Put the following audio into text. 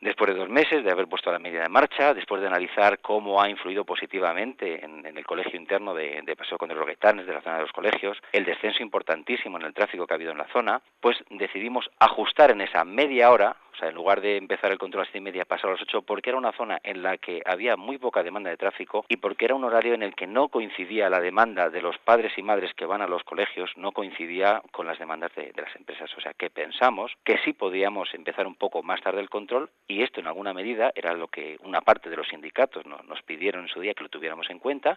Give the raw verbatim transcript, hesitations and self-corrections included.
Después de dos meses de haber puesto la medida en marcha, después de analizar cómo ha influido positivamente en, en el colegio interno de, de Paseo Conde de los Gaitanes, de la zona de los colegios, el descenso importantísimo en el tráfico que ha habido en la zona, pues decidimos ajustar en esa media hora, o sea, en lugar de empezar el control a las siete y media, pasar a las ocho, porque era una zona en la que había muy poca demanda de tráfico y porque era un horario en el que no coincidía la demanda de los padres y madres que van a los colegios, no coincidía con las demandas de, de las empresas. O sea, que pensamos que sí podíamos empezar un poco más tarde el control, y esto en alguna medida era lo que una parte de los sindicatos no, nos pidieron en su día que lo tuviéramos en cuenta,